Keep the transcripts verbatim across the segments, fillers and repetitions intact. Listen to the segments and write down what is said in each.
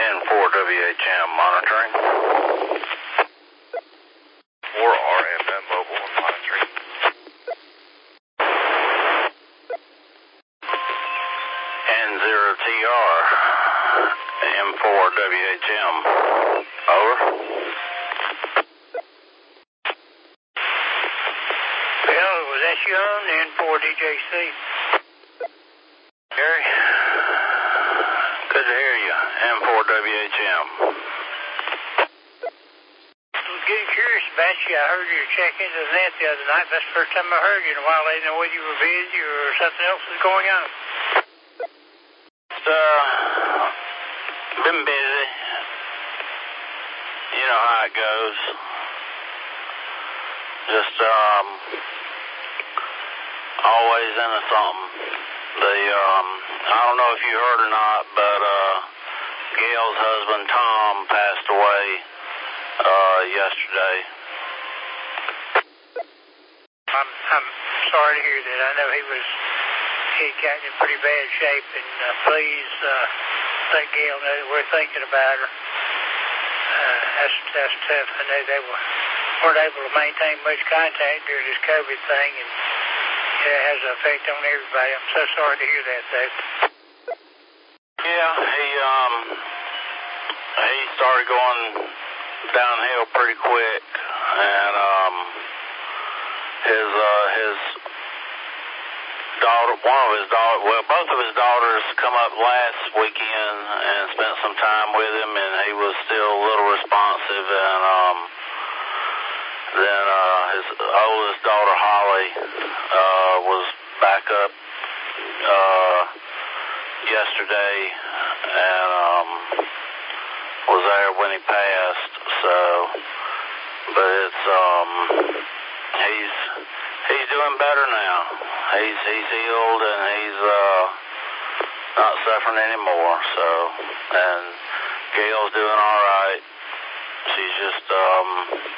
N four W H M monitoring. four R M M mobile and monitoring. N zero T R, M four W H M. Over. Well, was that you on N four D J C? Gary? Good to hear you. M four W H M. I was getting curious about you. I heard you check into the net the other night. That's the first time I heard you in a while. I didn't know whether you were busy or something else was going on. Uh, been busy. You know how it goes. Just, um, always into something. The, um, I don't know if you heard or not, but, uh, Gail's husband, Tom, passed away, uh, yesterday. I'm, I'm sorry to hear that. I know he was, he'd gotten in pretty bad shape, and uh, please, uh, let Gail know that we're thinking about her. Uh, that's, that's tough. I know they were, weren't able to maintain much contact during this COVID thing, and it has an effect on everybody. I'm so sorry to hear that, though. Yeah, he, um, he started going downhill pretty quick, and, um, his, uh, his daughter, one of his daughters, well, both of his daughters come up last weekend and spent some time with him, and he was still a little responsive, and, um, then, uh, his oldest daughter, Holly, uh, was back up, uh, yesterday, and, um, was there when he passed, so, but it's, um, he's, he's doing better now. He's, he's healed, and he's, uh, not suffering anymore, so, and Gail's doing all right. She's just, um,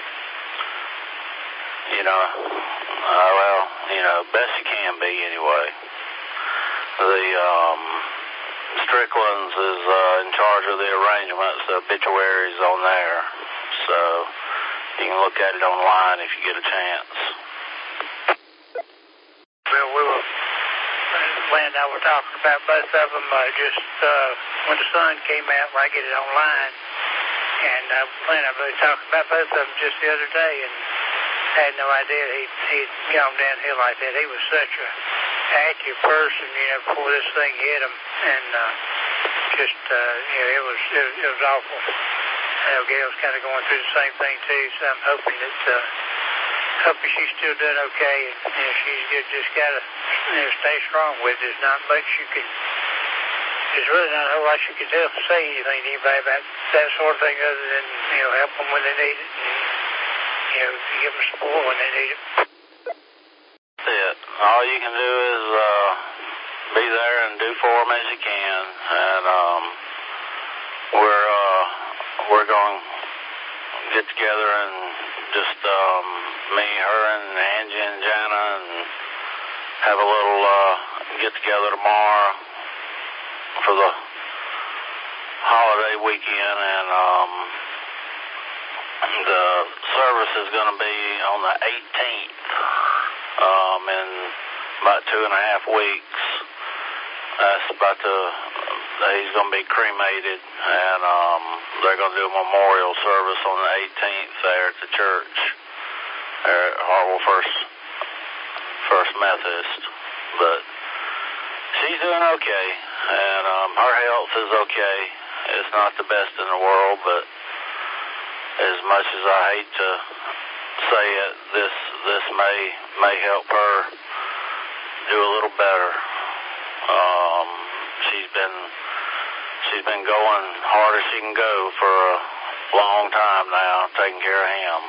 you know, uh, well, you know, best she can be anyway. The, um, Strickland's is, uh, in charge of the arrangements, the obituaries on there, so you can look at it online if you get a chance. Well, we were, Len and I were talking about both of them uh, just uh, when the sun came out, where I get it online. And uh, Len and I really talked about both of them just the other day, and I had no idea he'd, he'd gone downhill like that. He was such a active person, you know, before this thing hit him, and uh, just, uh, you know, it was, it, it was awful. I know Gail's kind of going through the same thing, too, so I'm hoping that, uh, hoping she's still doing okay, and, you know, she's just, just got to, you know, stay strong with it. There's not much you can, there's really not a whole lot you can tell, say anything to anybody about that sort of thing other than, you know, help them when they need it, and, you know, give them support when they need it. That's it. All you can do is, uh, be there and do for them as you can, and, um, we're, uh, we're going to get together and just, um, me, her, and Angie and Jana, and have a little, uh, get together tomorrow for the holiday weekend, and, um, the service is going to be on the eighteenth, um, in about two and a half weeks. That's about the, he's going to be cremated, and, um, they're going to do a memorial service on the eighteenth there at the church, there at Hartwell First, First Methodist, but she's doing okay, and, um, her health is okay. It's not the best in the world, but as much as I hate to say it, this, this may, may help her do a little better. Um, she's been, she's been going hard as she can go for a long time now, taking care of him.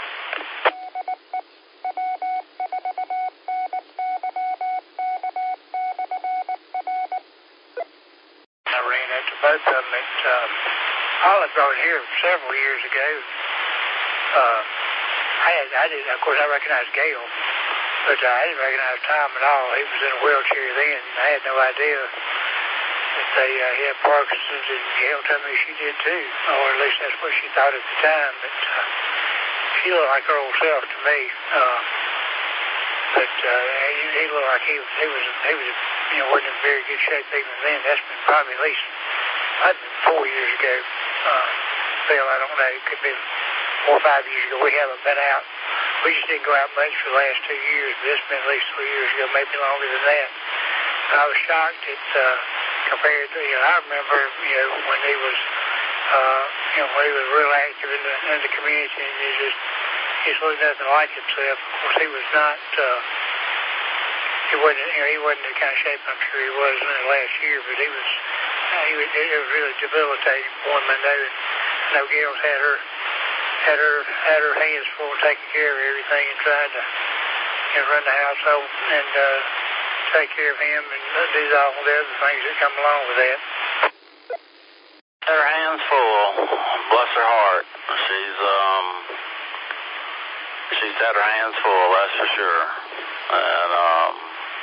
I ran into both of them at, um, Olive Garden here several years ago. Uh, I had, I did, of course, I recognized Gail, but uh, I didn't recognize Tom at all. He was in a wheelchair then, and I had no idea that they uh, had Parkinson's, and Gail told me she did too, or at least that's what she thought at the time. But uh, she looked like her old self to me. Uh, but uh, he, he looked like he was, he was, he was, you know, wasn't in very good shape even then. That's been probably at least, I'd been four years ago. Uh, Phil, I don't know, it could be four or five years ago. We haven't been out. We just didn't go out much for the last two years, but it's been at least three years ago, maybe longer than that. And I was shocked at, uh, compared to, you know, I remember, you know, when he was, uh, you know, when he was real active in the, in the community, and he just, he just looked nothing like himself. Of course, he was not, uh, he wasn't, you know, he wasn't the kind of shape I'm sure he was in the last year, but he was, uh, he was, it was really debilitating for him. I know, I know Gail's had her, had her, had her hands full taking care of everything and trying to, you know, run the household and, uh, take care of him and do all the other things that come along with that. Had her hands full, bless her heart. She's, um, she's had her hands full, that's for sure. And, um,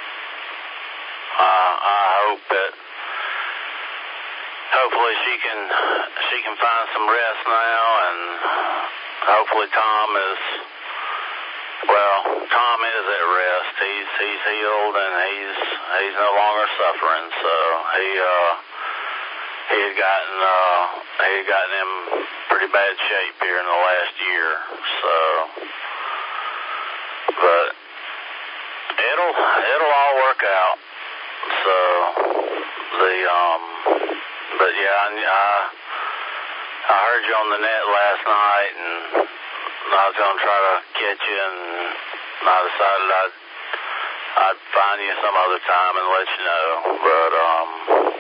I, I hope that hopefully she can, she can find some rest now, and hopefully Tom is, well, Tom is at rest. He's, he's healed, and he's, he's no longer suffering, so he, uh, he had gotten, uh, he had gotten in pretty bad shape here in the last year, so, but it'll, it'll all work out, so, the, um, but yeah, I, I, I heard you on the net last night, and I was going to try to catch you, and I decided I'd, I'd find you some other time and let you know, but, um,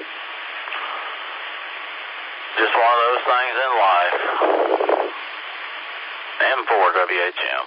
just one of those things in life. And for W H M.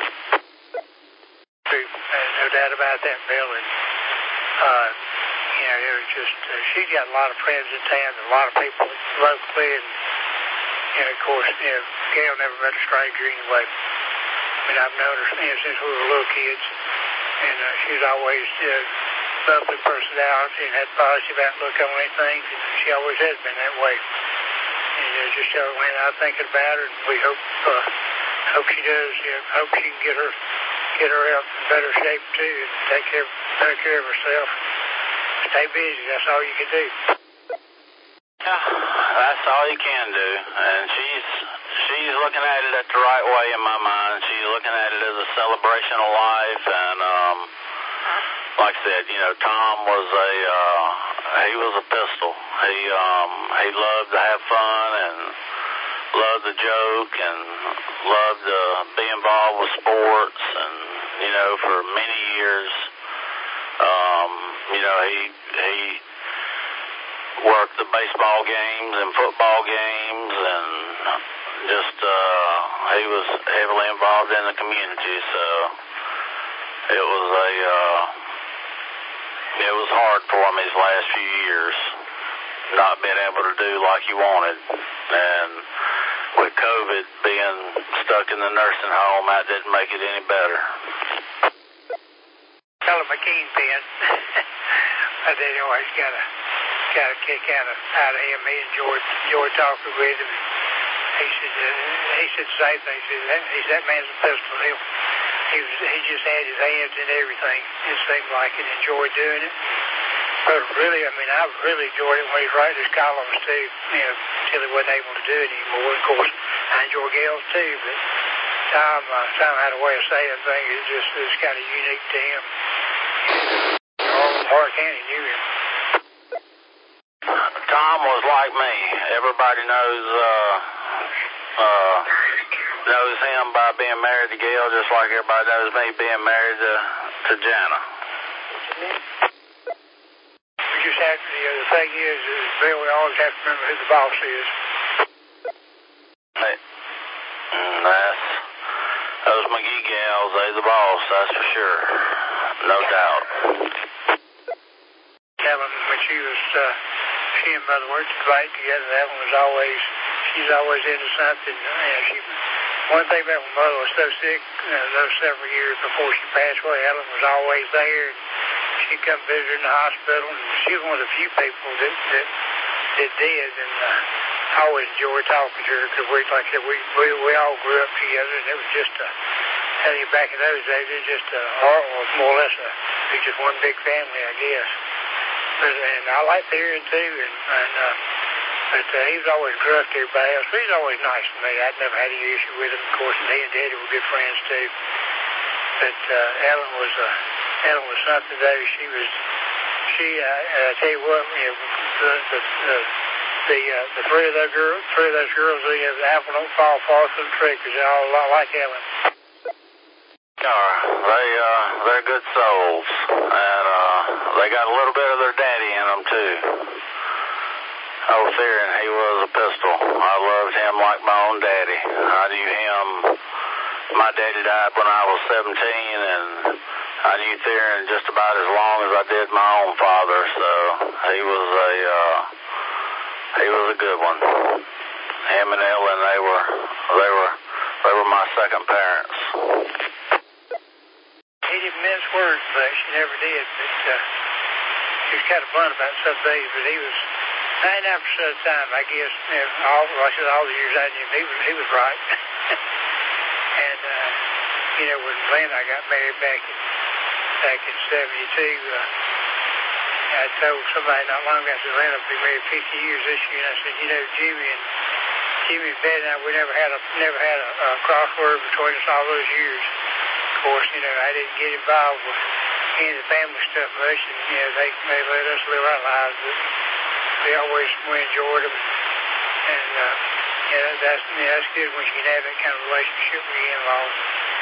No doubt about that, Bill. And, uh, you know, it was just, uh, she's got a lot of friends in town, and a lot of people locally, and, you know, of course, you know, Gail never met a stranger anyway. I mean, I've known her, you know, since we were little kids, and uh, she's always, you know, lovely personality and had positive outlook on anything, and she always has been that way. And uh, just tell her when I'm thinking about her, and we hope, uh, hope she does, you know, hope she can get her, get her out in better shape too, and take care, better care of herself. Stay busy, that's all you can do. Yeah, that's all you can do, and she's she's looking at it at the right way in my mind. She's looking at it as a celebration of life, and um, like I said, you know, Tom was a uh, he was a pistol. He um he loved to have fun and loved to joke and loved to be involved with sports, and you know, for many years, um, you know, he he. worked the baseball games and football games, and just uh, he was heavily involved in the community. So it was a uh, it was hard for him these last few years, not being able to do like he wanted, and with COVID being stuck in the nursing home, that didn't make it any better. Tell him a kingpin. But they always got a got a kick out of out of him. Me and George George talking with him. He said uh, he said the same thing. He said that, he said, that man's a pistol. He, he was he just had his hands in everything. It seemed like and enjoyed doing it. But really, I mean, I really enjoyed it when he was writing his columns too. You know, until he wasn't able to do it anymore. Of course, I enjoy Gail's too, but Tom uh, Tom had a way of saying things. It just it was kind of unique to him. All of Park County knew him. Tom was like me. Everybody knows uh, uh, knows him by being married to Gail, just like everybody knows me being married to to Jana. We just have to. You know, the thing is, is Bill, we always have to remember who the boss is. Hey, that's those McGee gals. They the boss. That's for sure. No doubt. Ellen, when she was, uh, she and Mother worked right together, Ellen was always, she's always into something. You know, she, one thing about when Mother was so sick, you know, those several years before she passed away, Ellen was always there. And she she come visit her in the hospital, and she was one of the few people that that, that did, and uh, I always enjoyed talking to her because we, like I said, we, we we all grew up together, and it was just a, I think back in those days, it was just a, or was more or less a, it was just one big family, I guess. But, and I liked hearing too, and, and uh, but uh, he was always gruff to everybody else. But he was always nice to me. I'd never had any issue with him, of course, and he and Daddy were good friends too. But uh, Ellen was uh, Ellen was something though. She was she. Uh, I tell you what, you know, the the the the, uh, the three of those girls, three of those girls, you know, the apple don't fall far from the tree because they're all a lot like Ellen. Uh, they uh, they're good souls, and uh, they got a little bit of their daddy in them too. Old Theron, he was a pistol. I loved him like my own daddy. I knew him. My daddy died when I was seventeen, and I knew Theron just about as long as I did my own father. So he was a uh, he was a good one. Him and Ellen, they were they were they were my second parents. He didn't mince words much. He never did. But uh, he was kind of blunt about some things. But he was ninety-nine percent of the time, I guess, you know, all, like I said, all the years I knew him, he was, he was right. And, uh, you know, when Glenn and I got married back in, back in seventy-two, uh, I told somebody not long ago, I said, Glenn, I've been married fifty years this year. And I said, you know, Jimmy and Jimmy and Betty and I, we never had a, never had a, a crossword between us all those years. Of course, you know, I didn't get involved with any of the family stuff much, and, you know, they, they let us live our lives, but we always, we enjoyed them. And, uh, yeah, that's, yeah, that's good when you can have that kind of relationship with your in-laws.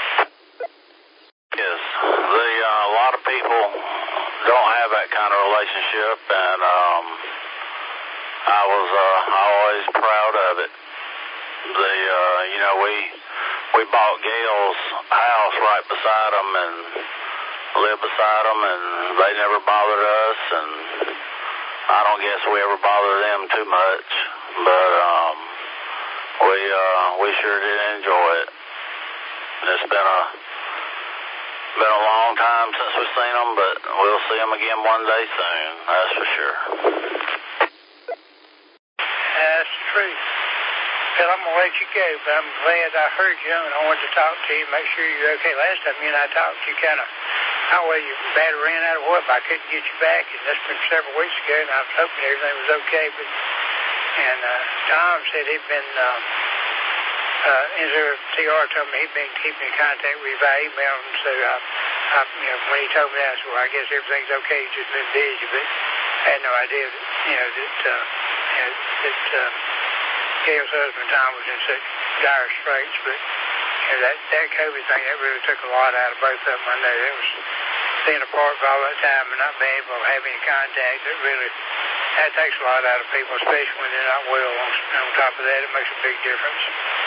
Yes, the, uh, a lot of people don't have that kind of relationship, and um, I was uh, always proud of it. The, uh, you know, we we bought Gail's house right beside them and lived beside them, and they never bothered us, and I don't guess we ever bothered them too much, but um, we uh, we sure did enjoy it. It's been a been a long time since we've seen them, but we'll see them again one day soon. That's for sure. That's the truth. Well, I'm gonna let you go, but I'm glad I heard you, and I wanted to talk to you, make sure you're okay. Last time you and I talked, you kind of, how well your battery ran out of what, but I couldn't get you back, and that's been several weeks ago, and I was hoping everything was okay. But and uh, Tom said he'd been, uh, uh, N Z T R told me he'd been keeping in contact with you by email, and so uh, I, you know, when he told me that, I said, well, I guess everything's okay. He's just been busy, but I had no idea that, you know, that, uh, you know, that. Uh, Gail's husband, Tom, was in such dire straits, but you know, that, that COVID thing, that really took a lot out of both of them. I know that was being apart for all that time and not being able to have any contact. That really, that takes a lot out of people, especially when they're not well. On, on top of that, it makes a big difference.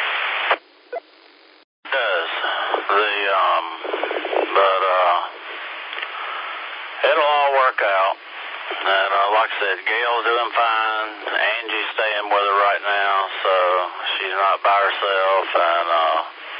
It does. The, um, but, uh, it'll all work out. And uh, like I said, Gail's doing fine. Angie's staying with her right now, so she's not by herself. And uh,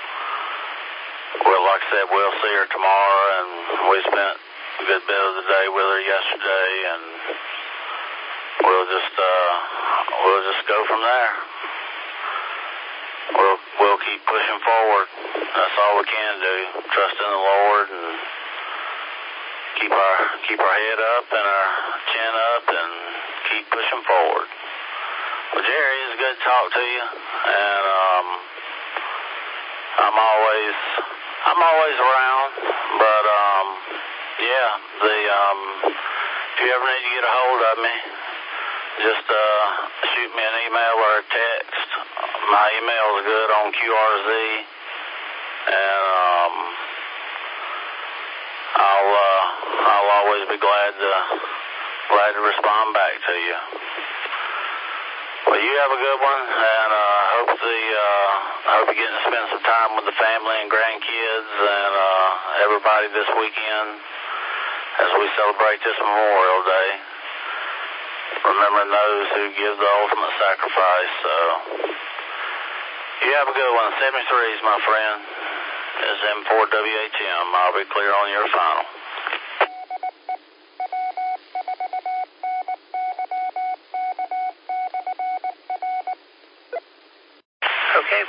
well, like I said, we'll see her tomorrow. And we spent a good bit of the day with her yesterday, and we'll just uh, we'll just go from there. We'll we'll keep pushing forward. That's all we can do. Trust in the Lord and keep our keep our head up and our chin up and keep pushing forward. Well, Jerry, it's good to talk to you, and um, I'm always I'm always around. But um, yeah, the um, if you ever need to get a hold of me, just uh, shoot me an email or a text. My email is good on Q R Z, and um, I'll uh, I'll always be glad to glad to respond back to you. Well, you have a good one, and uh, hope the uh, hope you're getting to spend some time with the family and grandkids and uh, everybody this weekend as we celebrate this Memorial Day. Remembering those who give the ultimate sacrifice. So you have a good one. seventy-threes, my friend. Is M four W H M. I'll be clear on your final.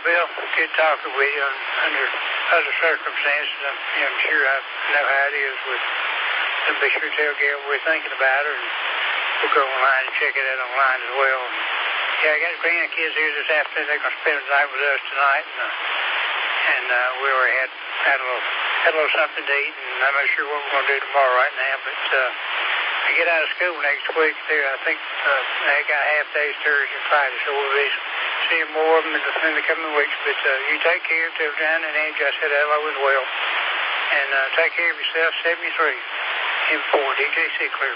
Bill. Good talking with you under other circumstances. I'm, you know, I'm sure I know how it is with, and be sure to tell Gail we're thinking about her, and we'll go online and check it out online as well. And, yeah, I got grandkids here this afternoon. They're going to spend the night with us tonight, and, uh, and uh, we already had, had a little had a little something to eat, and I'm not sure what we're going to do tomorrow right now, but uh, I get out of school next week there. I think uh, I got half days Thursday and Friday, so we'll be seeing more of them in the, in the coming weeks. But uh, you take care of John and Angie. I said hello as well. And uh, take care of yourself, seventy-three, M four, D J C clear.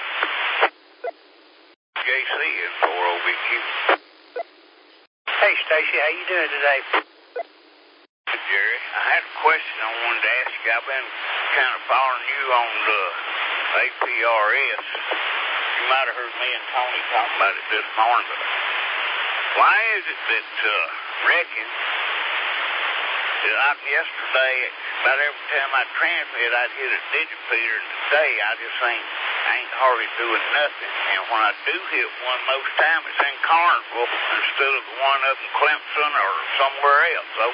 J C is four O B Q. Hey, Stacy, how you doing today? Jerry, I had a question I wanted to ask you. I've been kind of following you on the A P R S. You might have heard me and Tony talk about it this morning, but why is it that uh, reckon that like yesterday, about every time I transmit, I'd hit a digipeder, and today I just ain't, I ain't hardly doing nothing. And when I do hit one, most time it's in Carnesville instead of the one up in Clemson or somewhere else. So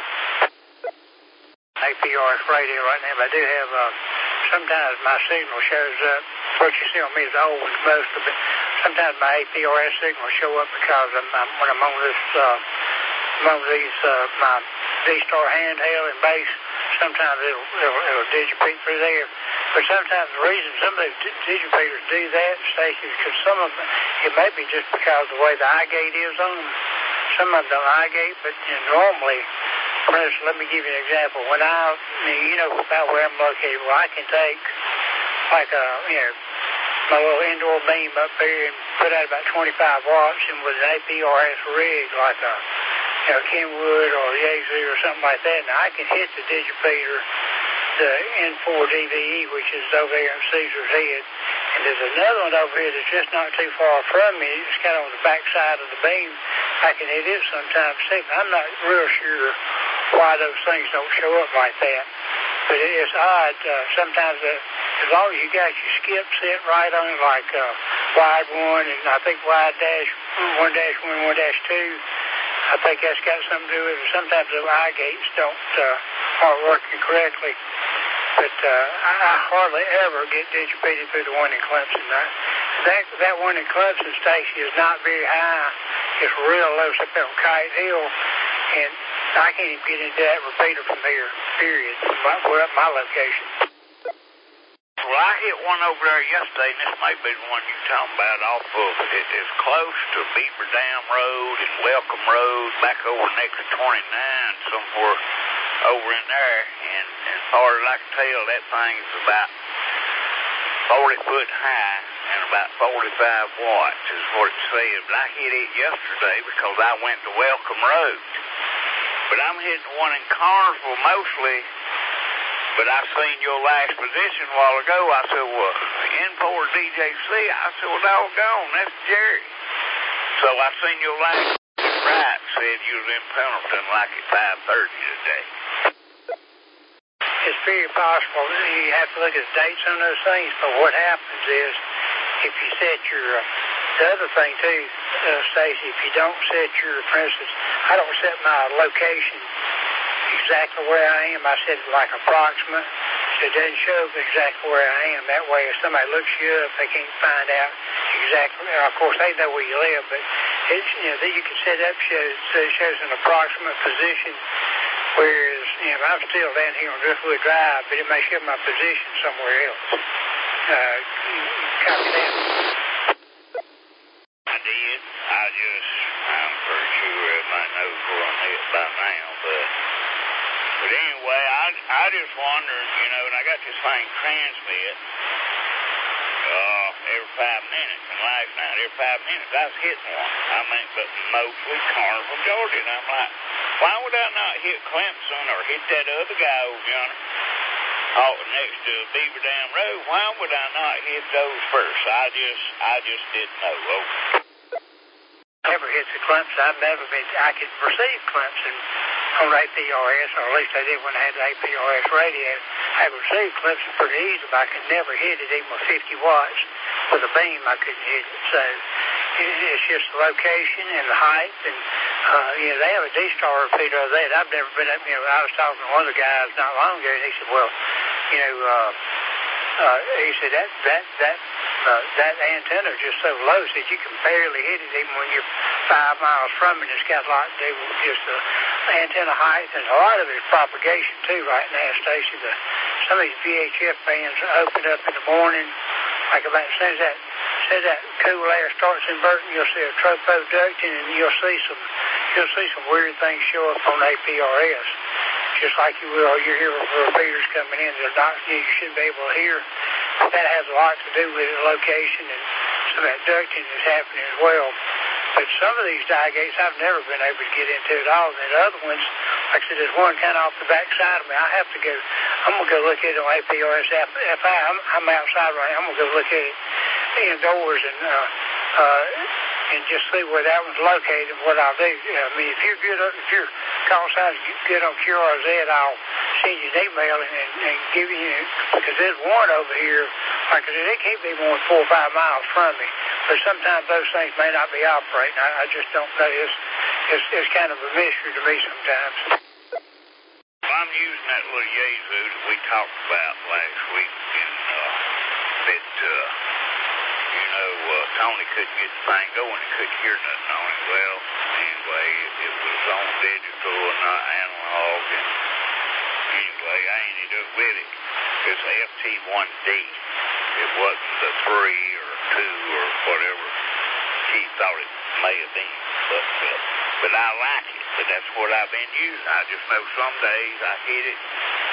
A P R S radio right now, but I do have, uh, sometimes my signal shows up. What you see on me is old ones most of it. Sometimes my A P R S signal show up because I'm, I'm, when I'm on this, uh, among these, uh, my D-Star handheld and base, sometimes it'll, it'll, it'll digipede through there. But sometimes the reason some of those digipeders do that, Stacey, is because some of them, it may be just because of the way the eye gate is on them. Some of them don't eye gate, but you know, normally, for instance, let me give you an example. When I, you know about where I'm located, well, I can take like a, you know, my little indoor beam up here and put out about twenty-five watts, and with an A P R S rig like a, you know, Kenwood or Yaesu or something like that, and I can hit the digipeder, the N four D V E, which is over there in Caesar's Head. And there's another one over here that's just not too far from me. It's kind of on the back side of the beam. I can hit it sometimes too. I'm not real sure why those things don't show up like that. But it is odd. Uh, sometimes uh, as long as you got your skip set right on it, like uh, wide one and I think wide dash one dash one, one dash two, I think that's got something to do with it. Sometimes the eye gates don't uh, aren't working correctly. But uh, I, I hardly ever get digipeded through the one in Clemson. I, that that one in Clemson, Stacy, is not very high. It's real low up there on Kite Hill, and I can't even get into that repeater from here, period, from my, where up my location. well, I hit one over there yesterday, and this may be the one you're talking about off of, it is close to Beaver Dam Road and Welcome Road, back over next to twenty-nine, somewhere over in there, and as far as I can tell, that thing's about forty foot high and about forty-five watts is what it said. But I hit it yesterday because I went to Welcome Road. But I'm hitting one in Carnesville mostly, but I seen your last position a while ago. I said, well, N four D J C. I said, well, doggone, that's Jerry. So I seen your last right said you was in Pendleton like at five thirty today. It's very possible. You have to look at the dates on those things, but what happens is if you set your, uh, the other thing too, uh, Stacy, if you don't set your, for instance, I don't set my location exactly where I am. I set it like approximate, so it doesn't show exactly where I am. That way if somebody looks you up, they can't find out exactly. Of course, they know where you live, but it's, you know, that you can set up shows, so it shows an approximate position. Whereas, you know, I'm still down here on Driftwood Drive, but it may show my position somewhere else. Uh, copy that. I did. I just, I'm pretty sure everybody knows where I'm at by now, but, but anyway, I, I just wondered, you know, and I got this thing transmit, uh, every five minutes, and last night, every five minutes, I was hitting one. I mean, but mostly Carnesville, Georgia, and I'm like, why would I not hit Clemson or hit that other guy over yonder out next to Beaver Dam Road? Why would I not hit those first? I just, I just didn't know. Okay. Never hit the Clemson. I've never been. I could receive Clemson on A P R S, or at least I did when I had the A P R S radio. I received Clemson pretty easy, but I could never hit it even with fifty watts. With a beam, I couldn't hit it. So it, it's just the location and the height and uh, you know, they have a D-Star repeater of that. I've never been up, you know, I was talking to one of the guys not long ago, and he said, well, you know, uh, uh, he said that, that, that, uh, that antenna is just so low, he said you can barely hit it even when you're five miles from it. It's got a lot to do with just the antenna height, and a lot of it is propagation too right now, Stacy. The, some of these V H F bands open up in the morning, like about as soon as that, as soon as that cool air starts inverting, you'll see a tropoducting, and you'll see some, you'll see some weird things show up on A P R S. Just like you will, you're hearing repeaters coming in that not, you shouldn't be able to hear. That has a lot to do with the location, and some of that ducting is happening as well. But some of these diagates I've never been able to get into at all. And the other ones, like I said, there's one kind of off the back side of me. I have to go, I'm going to go look at it on A P R S F I. I'm, I'm outside right now. I'm going to go look at it indoors and uh, uh, and just see where that one's located and what I'll do. I mean, if you're good, if your call signs good on Q R Z, I'll send you an email and, and, and give you, because there's one over here, like I said, it can't be more than four or five miles from me. But sometimes those things may not be operating. I, I just don't know. It's, it's, it's kind of a mystery to me sometimes. Well, I'm using that little Yaesu that we talked about last week, and uh, that, uh, you know, uh, Tony couldn't get the thing going. He couldn't hear nothing on it. Well, anyway, it, it was on digital and not analog, and anyway, I ended up with it. It's F T one D. It wasn't the three or two or whatever she thought it may have been, but uh, but I like it. But that's what I've been using. I just know some days I hit it.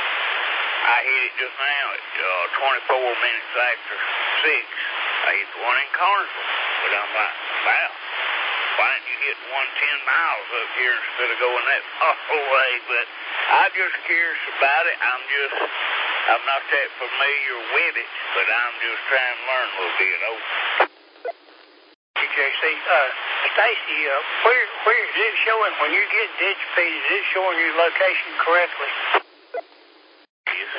I hit it just now at uh, twenty-four minutes after six. I hit the one in Carnesville, but I'm like, wow, why didn't you hit one ten miles up here instead of going that far away? But I'm just curious about it. I'm just. I'm not that familiar with it, but I'm just trying to learn a little bit. Oh. J C, uh, Stacy, uh, where, where is it showing, when you get DigiFeed, is it showing your location correctly? Yes.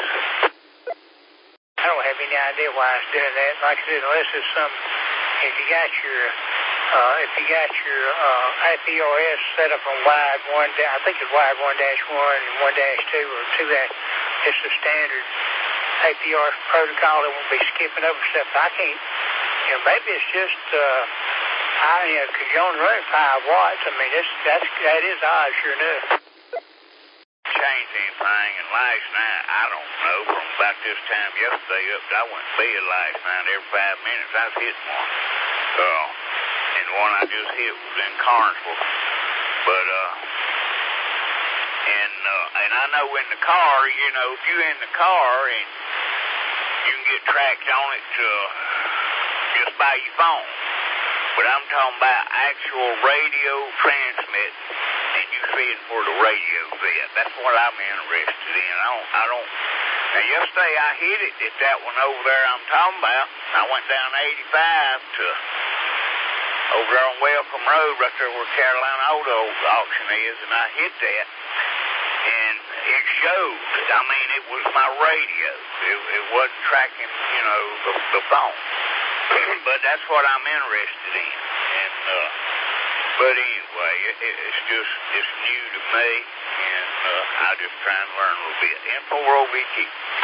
I don't have any idea why it's doing that. Like I said, unless it's some, if you got your, uh, if you got your, uh, A P R S set up on wide one, I think it's wide one dash one and one dash two or two dash. It's the standard A P R S protocol. It won't be skipping over stuff. I can't, you know, maybe it's just, uh, I, you know, because you're only running five watts. I mean, it's, that's, that is odd, sure enough. Changed anything, and last night, I don't know, from about this time yesterday up to I went to bed last night, every five minutes I was hitting one. Uh, and the one I just hit was in Carnesville. But, uh, And uh, and I know in the car, you know, if you're in the car and you can get tracked on it uh, just by your phone. But I'm talking about actual radio transmitting, and you seeing where the radio's at. That's what I'm interested in. I don't, I don't. Now yesterday I hit it at that one over there I'm talking about. I went down eighty-five to over there on Welcome Road, right there where Carolina Auto Auction is, and I hit that. And it showed. I mean, it was my radio. It, it wasn't tracking, you know, the, the phone. But that's what I'm interested in. And uh, but anyway, it, it, it's just it's new to me, and uh, I just try and learn a little bit. And for O V Q.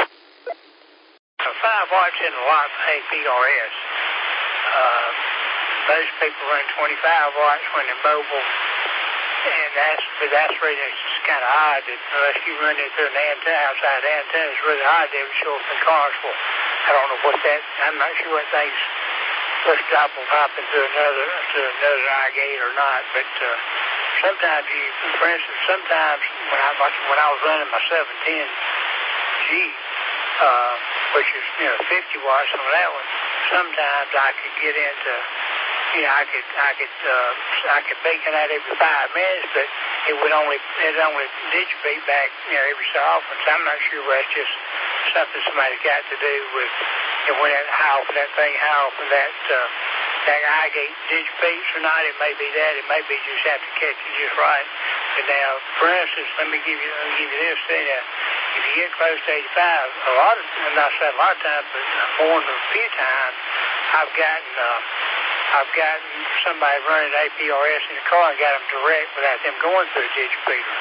So five watts in a lot of A P R S. Uh, most people run twenty-five watts when they're mobile. And that's, but that's really, it's kind of odd that unless you run it through an antenna, outside the antenna, it's really odd they would show up in Carnesville. I don't know what that, I'm not sure what things pushed up will hop into another, to another iGate or not, but uh, sometimes you, for instance, sometimes when I, when I was running my seven ten G, uh, which is, you know, fifty watts on that one, sometimes I could get into, you know, I could, I could, uh, I could beacon out every five minutes, but it would only, it only DigiFeed back, you know, every so often. So I'm not sure whether it's just something somebody's got to do with, you know, when that, how often that thing, how often that, uh, that iGate DigiFeeds or not. It may be that. It may be you just have to catch it just right. But now, for instance, let me give you, let me give you this thing. Uh, if you get close to eighty-five, a lot of, I'm not saying a lot of times, but more than a few times, I've gotten, uh, I've gotten somebody running A P R S in the car and got them direct without them going through a digipeater.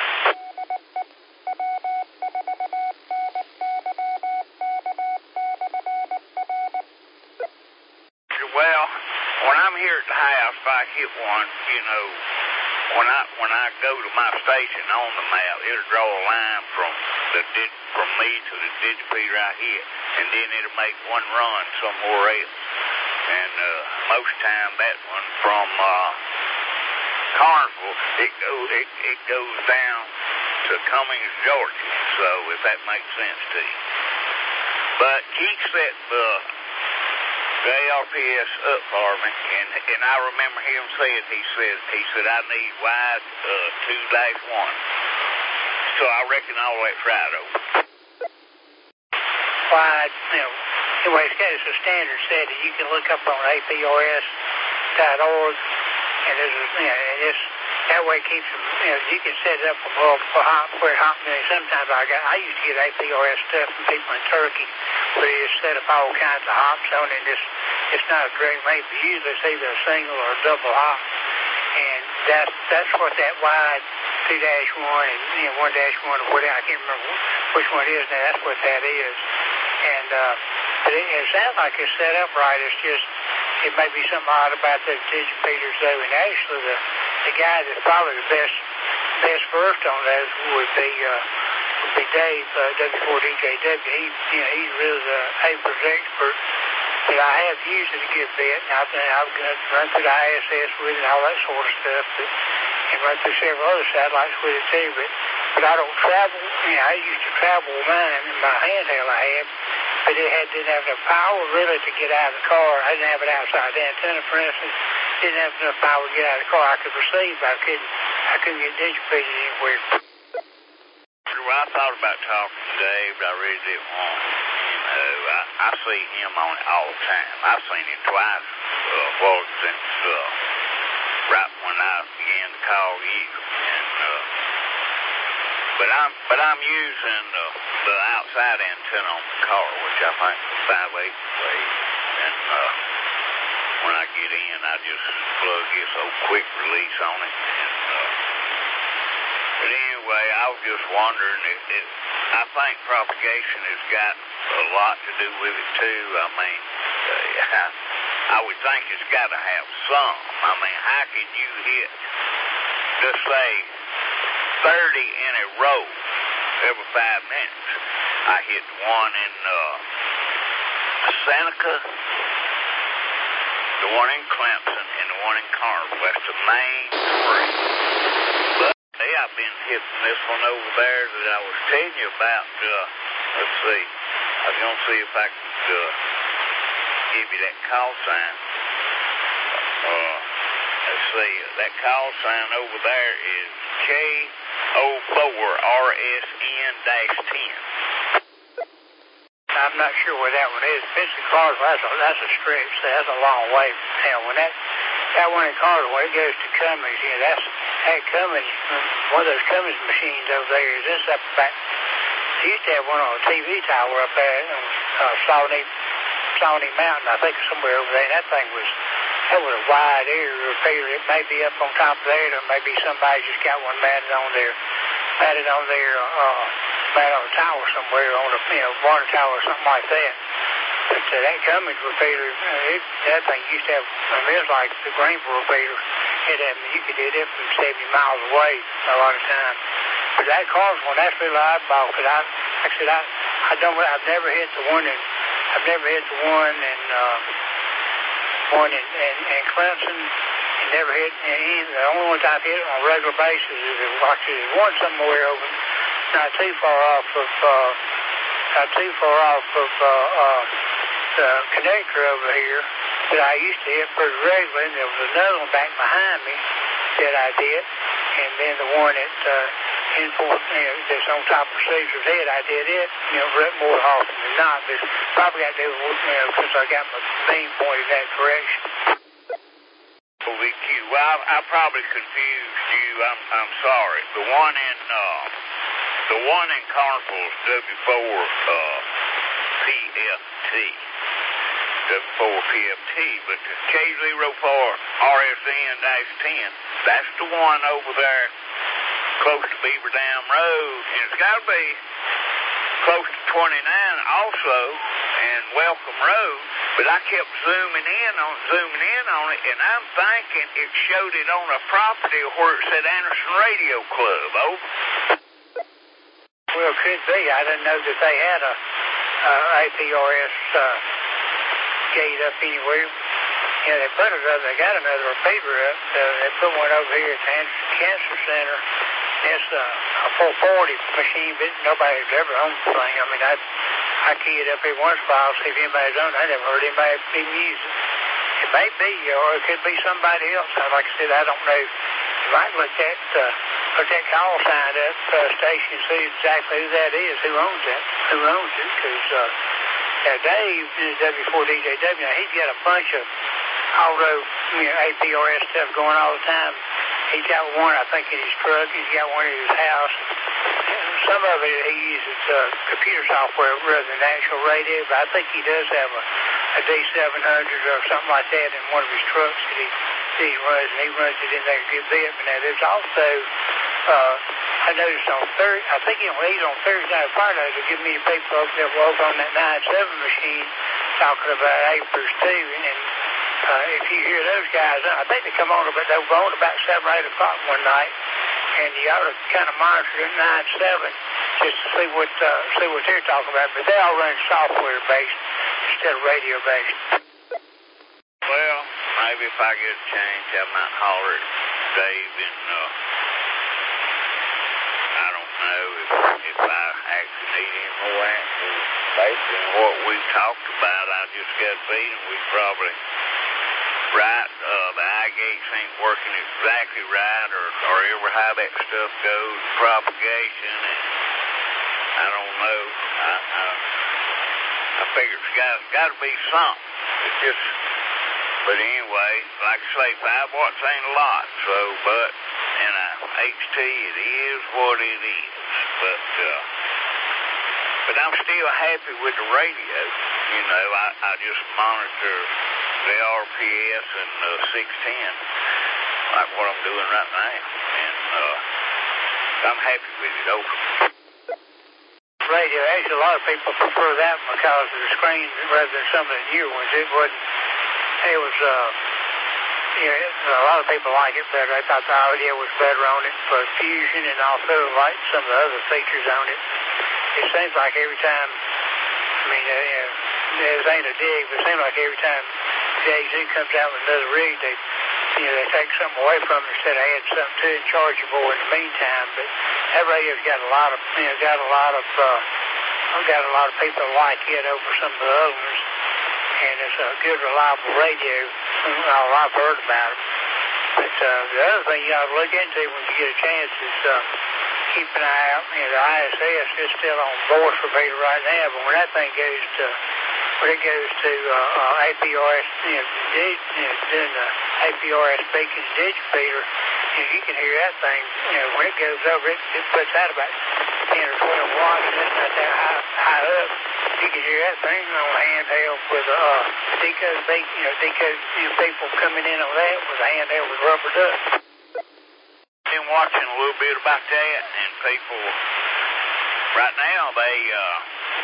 Well, when I'm here at the house, if I hit one, you know, when I when I go to my station on the map, it'll draw a line from the from me to the digipeater I hit, and then it'll make one run somewhere else. And uh, most time that one from uh, Carnival, it go it it goes down to Cummings, Georgia. So if that makes sense to you, but Keith set the the A R P S up for me, and and I remember him saying he said he said I need wide uh, two dash one. So I reckon all that's right over. Wide, you know. Anyway, it's got it's a standard set that you can look up on A P R S dot org, and there's a, you know, and it's that way it keeps them. You know, you can set it up for for hot where hot. You know, sometimes I got I used to get A P R S stuff from people in Turkey, where they just set up all kinds of hops on it. And it's it's not a direct link, but usually it's either a single or a double hop, and that's that's what that wide two dash one and you know one dash one or whatever, I can't remember which one it is now. That's what that is, and. uh But it, it sounds like it's set up right. It's just, it may be something odd about the digipeaters, though. And actually, the the guy that's probably the best best versed on those would be uh, would be Dave uh, W four D J W. He, you know, he's really the Abrams expert. But I have used it a good bit. And I've, I've run through the I S S with it and all that sort of stuff. But, and run through several other satellites with it too. But but I don't travel. You know, I used to travel with mine in my handheld I have. But it had, didn't have enough power really to get out of the car. I didn't have an outside antenna, for instance. Didn't have enough power to get out of the car. I could receive, but I couldn't. I couldn't get digipated anywhere. Well, I thought about talking to Dave, but I really didn't want to. You know, I, I see him on it all the time. I've seen him twice, uh, well, since uh, right when I began to call you. And uh, but I'm but I'm using uh, the outside antenna on the car, which I think is five eight wave. And uh, when I get in, I just plug this old quick release on it. And, uh, but anyway, I was just wondering if, if I think propagation has got a lot to do with it too. I mean, uh, I would think it's got to have some. I mean, how can you hit, just say, thirty in a row every five minutes? I hit one in uh, Seneca, the one in Clemson, and the one in Carnival. That's the main three. But hey, I've been hitting this one over there that I was telling you about. Uh, let's see. I was going to see if I could uh, give you that call sign. Uh, let's see. That call sign over there is K O four R S N ten. I'm not sure where that one is. Vincent Carswell, that's a, that's a stretch. That's a long way from town. When that that one in Carswell, when it goes to Cummings, you know, that's that Cummings, one of those Cummings machines over there is this up back. They used to have one on a T V tower up there on uh, Shawnee, Shawnee Mountain, I think somewhere over there. And that thing was, that was a wide area repeater. It may be up on top of there, or maybe somebody just got one mounted on there, mounted on there, uh, mounted on a tower somewhere, on a you know, water tower or something like that. But uh, that Cummings repeater, uh, it, that thing used to have, I mean, it was like the Greenville repeater. It had, you could hit it from seventy miles away a lot of times. But that Carswell one, that's really oddball, because I, like I said, I, I don't, I've never hit the one in, I've never hit the one in, uh, one in, in, in Clemson, and never hit any, the only ones I've hit on a regular basis is, like I said, there's one somewhere over, not too far off of, uh, not too far off of, uh, uh, the connector over here that I used to hit pretty regularly, and there was another one back behind me that I did, and then the one at, uh, in Fort, you know, that's on top of Caesar's Head, I did it, you know, more often than not, but probably got to do with, you know, because I got my beam pointed that direction. Well, I, I probably confused you. I'm, I'm sorry. The one in, uh, the one in Carnival's W four, uh, P F T. W four P F T, but the K zero four R S N ten, that's the one over there close to Beaver Dam Road, and it's got to be close to twenty-nine also, and Welcome Road, but I kept zooming in on zooming in on it, and I'm thinking it showed it on a property where it said Anderson Radio Club. Over. Well, could be. I didn't know that they had a, a A P R S uh, gate up anywhere. Yeah, they put it up. They got another repeater up. Uh, they put one over here at the Anderson Cancer Center. It's a, a four forty machine, but nobody's ever owned the thing. I mean, I I key it up every once in a while, see if anybody's owned it. I never heard anybody even use it. It may be, or it could be somebody else. Like I said, I don't know. You might look at uh, look that call sign up uh, station and see exactly who that is, who owns it, who owns it. Because uh, now Dave, W four D J W, now he's got a bunch of auto, you know, A P R S stuff going all the time. He's got one, I think, in his truck. He's got one in his house. Some of it he uses uh, computer software rather than actual radio, but I think he does have a, a D seven hundred or something like that in one of his trucks that he, that he runs, and he runs it in there a good bit. But now there's also, uh, I noticed on Thursday, I think he's on Thursday night Friday, there's a good many people over there over on that nine seven machine talking about Apers too, and Uh, if you hear those guys, I think they come on about they were on about seven or eight o'clock one night, and you ought to kind of monitor at nine seven just to see what uh, see what they're talking about. But they all run software based instead of radio based. Well, maybe if I get a change, I might holler at Dave, and uh, I don't know if if I actually need any more answers based on what we talked about. I just got a feeling we probably. Right, uh, the eye gates ain't working exactly right, or, or ever how that stuff goes, propagation, and I don't know. I I, I figure it's got got to be something. It's just, but anyway, like I say, five watts ain't a lot. So, but in a H T, it is what it is. But uh, but I'm still happy with the radio. You know, I I just monitor the R P S and uh, six ten, like what I'm doing right now, and uh, I'm happy with it over. Radio, actually, a lot of people prefer that because of the screen rather than some of the newer ones. It wasn't, it was, uh, you know, a lot of people like it better. I thought the audio was better on it for fusion, and also like some of the other features on it. It seems like every time, I mean, uh, you know, it ain't a dig, but it seems like every time J Z comes out with another rig, they, you know, they take something away from it instead of add something to it and charge you more in the meantime. But that radio's got a lot of, you know, got a lot of, uh, got a lot of people like it over some of the other ones, and it's a good, reliable radio. All I've heard about it. But uh, the other thing you ought to look into when you get a chance is uh, keep an eye out. You know, the I S S is still on voice repeater right now, but when that thing goes to when it goes to uh, uh, A P R S, you know, dig, you know, doing the A P R S speaking digipeater, you know, you can hear that thing. You know, when it goes over, it, it puts out about ten or twelve watts, and it's not that high, high up. You can hear that thing on a handheld with a uh, decode, you know, decode, you know, people coming in on that with a handheld with rubber duck. Been watching a little bit about that, and people right now they uh,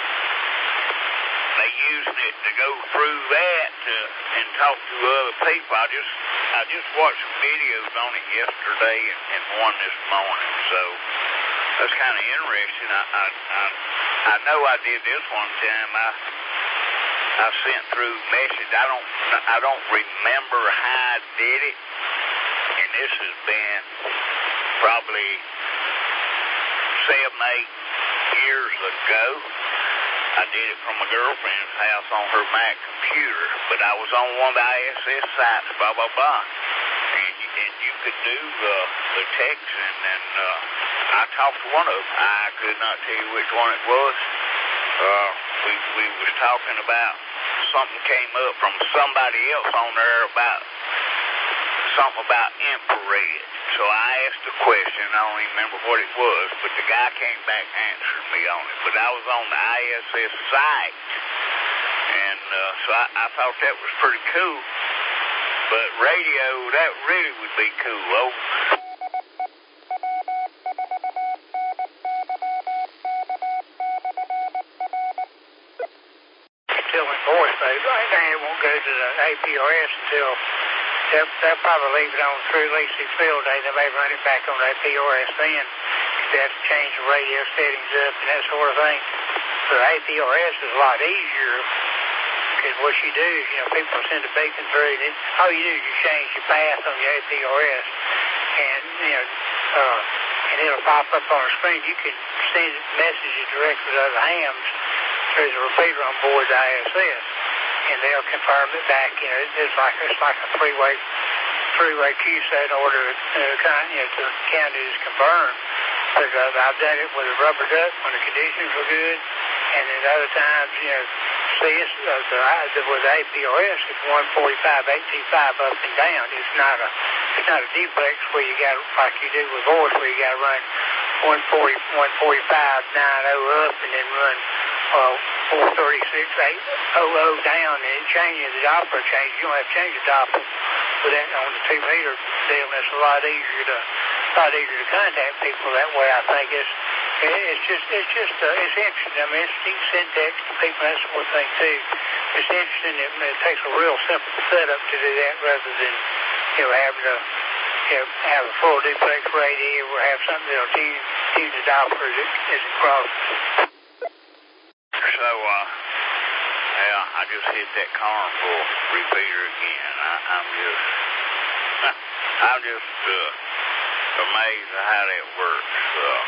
they using it to go through that to, and talk to other people. I just I just watched some videos on it yesterday and, and one this morning, so that's kind of interesting. I, I I I know I did this one time. I I sent through message. I don't I don't remember how I did it, and this has been probably seven, eight years ago. I did it from my girlfriend's house on her Mac computer, but I was on one of the I S S sites, blah, blah, blah. And, and you could do uh, the text, and, and uh, I talked to one of them. I could not tell you which one it was. Uh, we, we was talking about something came up from somebody else on there about something about infrared. So I asked a question. I don't even remember what it was, but the guy came back and answered me on it. But I was on the I S S site, and uh, so I, I thought that was pretty cool. But radio, that really would be cool. Oh. Still in voice mode right now. It won't go to the A P R S until they'll, they'll probably leave it on through at least through field day. They may run it back on the A P R S then. They have to change the radio settings up and that sort of thing. So the A P R S is a lot easier because what you do is, you know, people send a beacon through and it, all you do is you change your path on the A P R S and, you know, uh, and it'll pop up on the screen. You can send messages directly to the hams. There's a repeater on board the I S S, and they'll confirm it back. You know, it's like it's like a three-way three-way Q S A T order. Uh, you know, to count it as confirmed. But uh, I've done it with a rubber duck when the conditions were good, and then other times, you know, see, it's, uh, the, with the A P R S, it's one forty-five, eight two five up and down. It's not a it's not a duplex where you got like you do with voice, where you got to run one forty, one forty-five, nine oh up, and then run uh, four thirty-six, eight hundred down, and it changes the Doppler change. You don't have to change the Doppler with that on the two meter deal. And it's a lot easier to a lot easier to contact people that way. I think it's it's just it's just uh, it's interesting. I mean, it's you can send text to people, that sort of thing too. It's interesting. It, it takes a real simple setup to do that rather than you know having to you know have a full duplex radio or have something that'll tune tune the Doppler as it, as it crosses. So, uh, yeah, I just hit that carnival repeater again. I, I'm just, I'm just uh, amazed at how that works. Uh,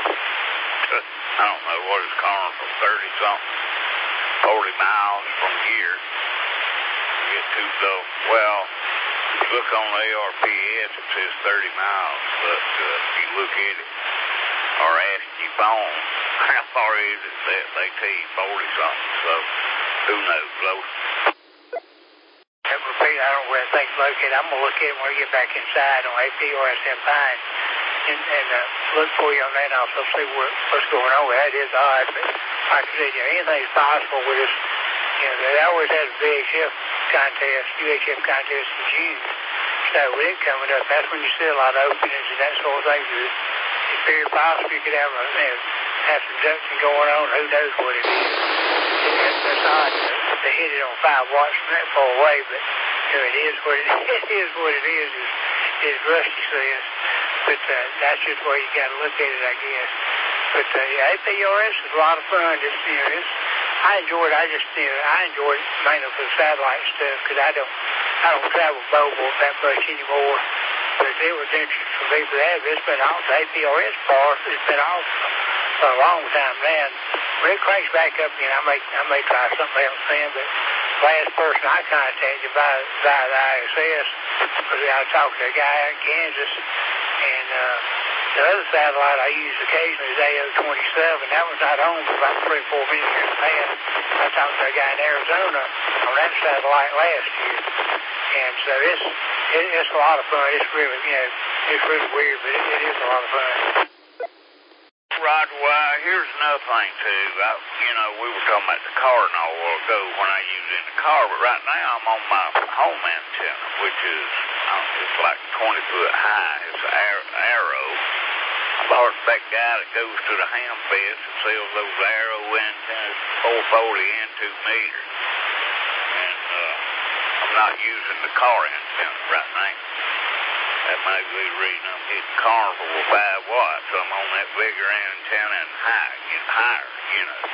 I don't know what is carnival, thirty something, forty miles from here. You get too low. Well, if you look on the A R P S, it says thirty miles, but uh, if you look at it or ask your phone, how far is it? They, they tell you forty something, so who knows, Lois? That repeat, I don't know where that thing's located. I'm going to look at it when we get back inside on A P R S M Pine and, and uh, look for you on that and also see what, what's going on. That is odd, but like I said, you know, anything's possible with this. You know, they always had a V H F contest, U H F contest in June. So with it coming up, that's when you see a lot of openings and that sort of thing. It's very possible you could have a, you know, have some junction going on. Who knows what it is? That's, that's odd. They hit it on five watts from that far away, but you know, it is what it is. It is what it is, as, as Rusty says. But uh, that's just the way you got to look at it, I guess. But uh, yeah, A P R S is a lot of fun. It's, you know, it's, I enjoy it. I just, you know, I enjoy it mainly for the satellite stuff because I don't, I don't travel mobile that much anymore. But it was interesting for me for that. It's been off the A P R S part. It's been off for a long time now. When it cranks back up again, I may, I may try something else then. But last person I contacted by, by the I S S was I talked to a guy out in Kansas, and uh, the other satellite I use occasionally is A O twenty-seven. That was not on for about three or four minutes in the past. I talked to a guy in Arizona on that satellite last year. And so it's, it, it's a lot of fun. It's really, you know, it's really weird, but it, it is a lot of fun. Right, well, here's another thing, too. I, you know, we were talking about the car and all a while ago when I use it in the car, but right now I'm on my home antenna, which is, I don't know, it's like twenty foot high. It's an arrow. I bought that guy that goes to the ham fest and sells those arrow antennas, four forty and two meter. And, uh, I'm not using the car antenna right now. That may be the reason I'm hitting carnival with five watts. I'm on that bigger antenna and high, get higher, you know.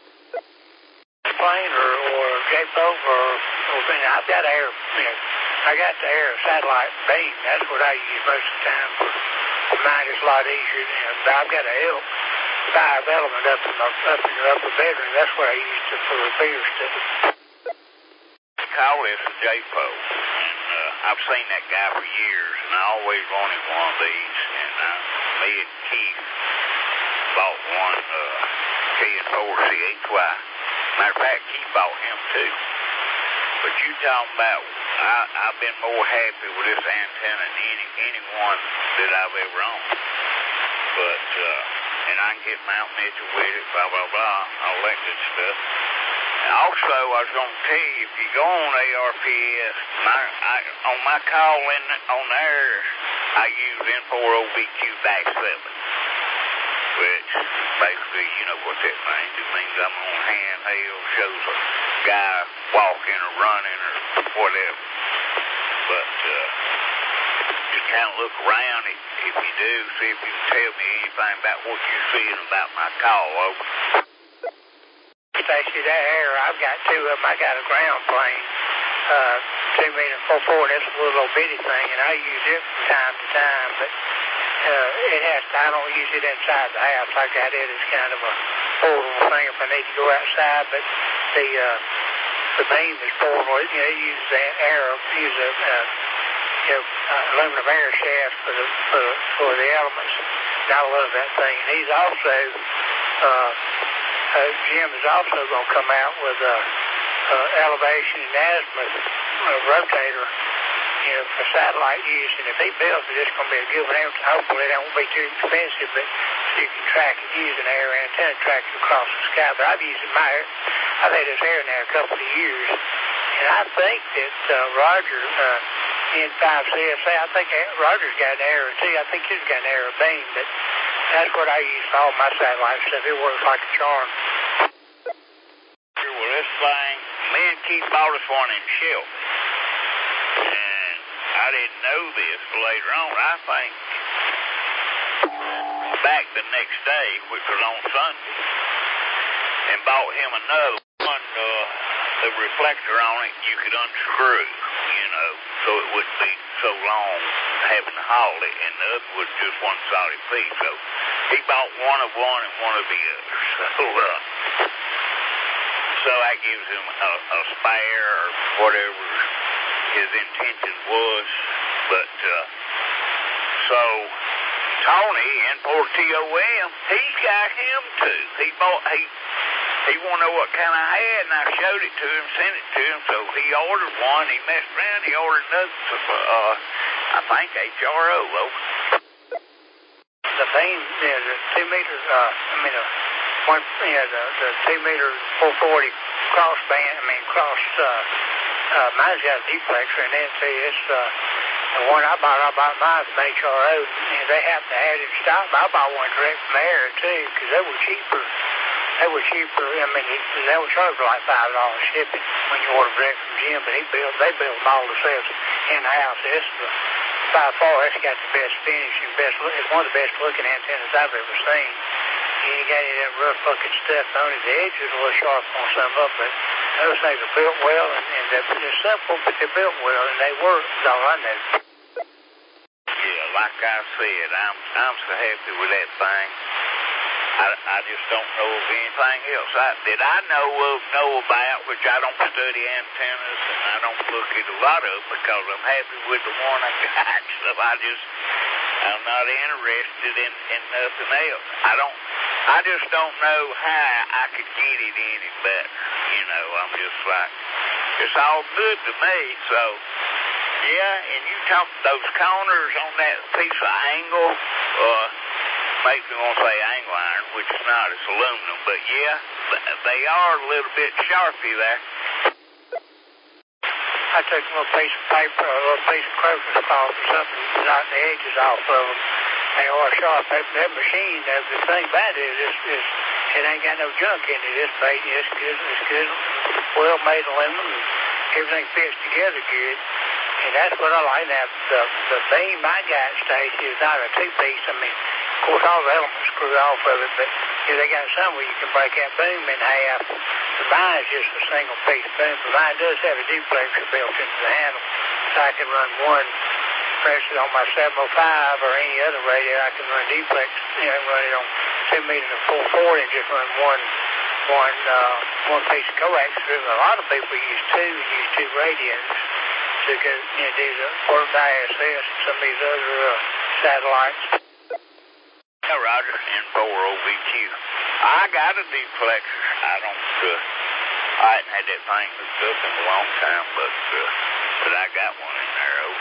Plane or, or J-Poke or, or I've got air, you know, I got the air satellite beam. That's what I use most of the time for, for mine. It's a lot easier. You know, but I've got a L five element up in the up in the upper bedroom. That's what I use to, for repeater stuff. Call this a J-Poke, and uh, I've seen that guy for years, and I always wanted one of these, and uh, me and Keith bought one, uh, K N four C H Y. Matter of fact, Keith bought him too. But you talking about, I, I've been more happy with this antenna than any, anyone that I've ever owned. But, uh, and I can get Mount Mitchell with it, blah, blah, blah, all that good stuff. Also, I was going to tell you, if you go on A R P S, my, I, on my call in on there, I use N four O B Q seven, which basically, you know what that means. It means I'm on handheld, shows a guy walking or running or whatever. But uh, just kind of look around if, if you do, see if you can tell me anything about what you're seeing about my call. Over. Stacy, that air, I've got two of them. I got a ground plane, uh, two meter four four. That's a little old bitty thing, and I use it from time to time. But uh, it has to. I don't use it inside the house. I got it as kind of a portable thing if I need to go outside. But the uh, the beam is portable. You know, it uses that air, use a uh, you know, uh, aluminum air shaft for the for the, for the elements. And I love that thing. And he's also. Uh, Uh, Jim is also going to come out with a uh, uh, elevation and azimuth uh, rotator, you know, for satellite use. And if he builds it, it's going to be a good one. Hopefully, that won't be too expensive, but so you can track it using an air antenna, track it across the sky. But I've used it my air. I've had this air now a couple of years, and I think that uh, Roger uh, N five C S A, I think Roger's got an arrow too. I think he's got an arrow beam, but that's what I use for all my satellite stuff. It works like a charm. Well, this thing, me and Keith bought us one in Shelby. And I didn't know this later on. I think back the next day, which was on Sunday, and bought him another one. Uh, the reflector on it, you could unscrew, you know, so it wouldn't be so long having to haul it, and the other was just one solid piece. So he bought one of one and one of the other. So, uh, so that gives him a, a spare or whatever his intention was. But, uh, so Tony in Port T O M, he's got him too. He bought, he, he wanted to know what kind I had, and I showed it to him, sent it to him, so he ordered one. He messed around, he ordered another, uh, I think H R O, though. The beam, yeah, the two meters, uh, I mean, uh, one, yeah, the, the two meter four forty cross band, I mean, cross, uh, uh, mine's got a duplexer, and then, see, it's, uh, the one I bought, I bought mine from H R O, and they happen to have it in stock, but I bought one direct from Air, too, because they were cheaper. They were cheaper. I mean, he, they were charged like five dollars shipping when you order direct from Jim, but he built, they built them all themselves in the house. It's the, by far, it's got the best finish and best look. It's one of the best looking antennas I've ever seen. He ain't got any of that rough looking stuff on it. The edges are a little sharp on some of it, but those things are built well, and, and they're, they're simple, but they're built well, and they work. That's all I know. Yeah, like I said, I'm I'm so happy with that thing. I, I just don't know of anything else I, that I know of, know about, which I don't study antennas, and I don't look at a lot of because I'm happy with the one I got. So I just, I'm not interested in, in nothing else. I don't, I just don't know how I could get it any better. You know, I'm just like, it's all good to me. So, yeah, and you talk those corners on that piece of angle, uh, makes me want to say angle iron, which is not, it's aluminum, but yeah, they are a little bit sharpy there. I took a little piece of paper, a little piece of crocus cloth or something, knocked the edges off of them. They are sharp. That, that machine, that, the thing about it is, it's, it's, it ain't got no junk in it. It's made, it's good, it's good, well made aluminum, and everything fits together good. And that's what I like. Now, the, the beam I got, Stacy, is not a two-piece. I mean, of course, all the elements screw off of it, but you know, they got some where you can break that boom in half. The mine is just a single piece boom, but mine does have a duplexer built into the handle, so I can run one, for instance, on my seven oh five or any other radio. I can run duplex, you know, run it on two meter and four forty and just run one, one, uh, one piece of coax through. A lot of people use two and use two radios to go, you know, do the work I S S and some of these other uh, satellites. Yeah, Roger, N four O B Q. I got a duplexer. I don't, uh, I hadn't had that thing hooked up in a long time, but, uh, but I got one in there, over.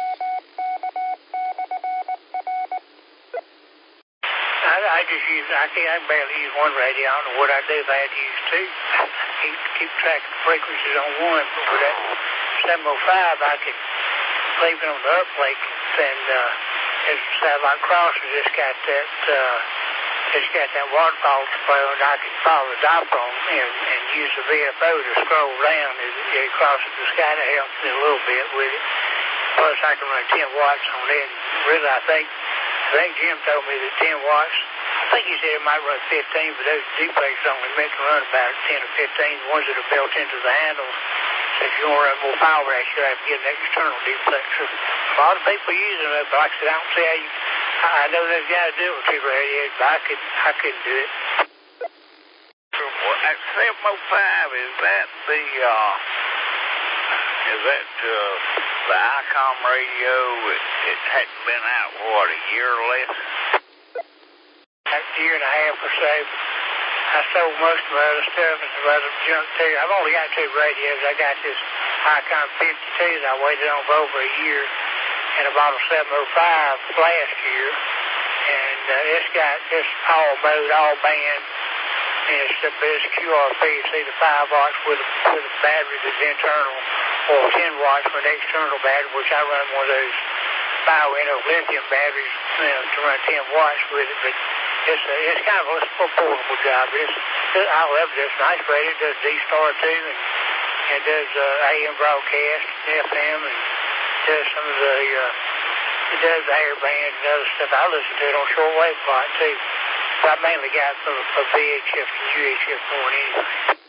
I, I just use, I can't, I can barely use one radio. I don't know what I'd do if I had to use two. keep, keep track of the frequencies on one. But with that seven oh five, I could leave it on the uplink, and uh, as satellite crosses, it's got that, uh, it's got that waterfall display, and I can follow the diphone and, and use the V F O to scroll down as it crosses the sky. That helps me a little bit with it. Plus, I can run ten watts on it. Really, I think, I think Jim told me that ten watts. I think he said it might run fifteen, but those duplexers only meant to run about ten or fifteen. The ones that are built into the handles. So if you want to run more power, you have to get an external duplexer. A lot of people using it, but like I said, I don't see how you. I know they've got to do it with two radios, but I could, I couldn't do it. So, well, that seven oh five, is that the, uh, is that, uh, the ICOM radio? It, it hadn't been out, what, a year or less? A year and a half or so. I sold most of my other stuff and some other junk too. I've only got two radios. I got this ICOM fifty-two that I waited on for over a year, and I bought a seven oh five last year. And uh, it's got this all mode, all band, and it's the best Q R P. It's either five watts with a, with a battery that's internal, or ten watts with an external battery, which I run one of those Bioenno lithium batteries, you know, to run ten watts with it. But it's a, it's kind of a, a portable job. It's, it, I love it. It's nice radio. It does D-Star too, and it does uh, A M broadcast, F M, and does some of the, uh, it does the air bands and other stuff. I listen to it on shortwave a lot too. But I mainly got it for, for V H F and U H F more than anything.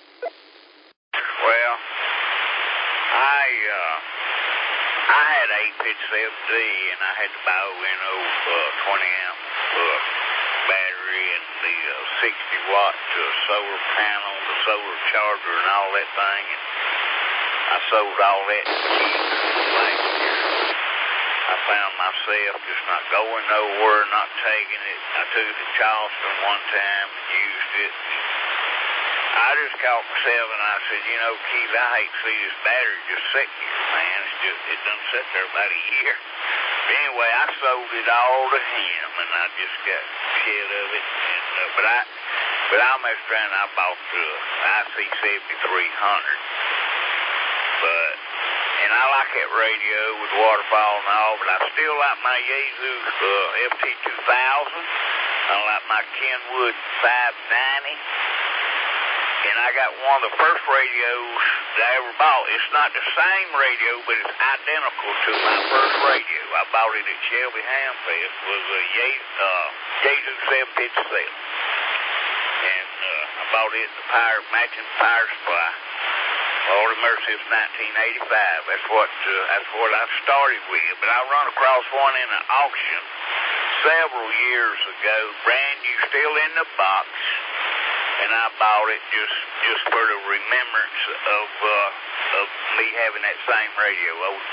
Well, I, uh, I had a pitch F D, and I had the Bioenno uh, twenty amp uh, battery and the uh, sixty watt uh, solar panel, the solar charger, and all that thing. And I sold all that last year. I found myself just not going nowhere, not taking it. I took it to Charleston one time and used it. I just caught myself and I said, you know, Keith, I hate to see this battery just sit here, man. It's just, it done sit there about a year. But anyway, I sold it all to him, and I just got shit of it. And, uh, but I, but I messed around and I bought the I C seventy-three hundred. But, and I like that radio with waterfall and all, but I still like my Yaesu uh, F T two thousand. I like my Kenwood five ninety. And I got one of the first radios that I ever bought. It's not the same radio, but it's identical to my first radio. I bought it at Shelby Hamfest. It was a uh, Yaesu seven fifty-seven. And uh, I bought it at the power, matching power supply. Lord of mercy, it's nineteen eighty-five. That's what, uh, that's what I started with. But I run across one in an auction several years ago, brand new, still in the box. And I bought it just just for the remembrance of uh, of me having that same radio.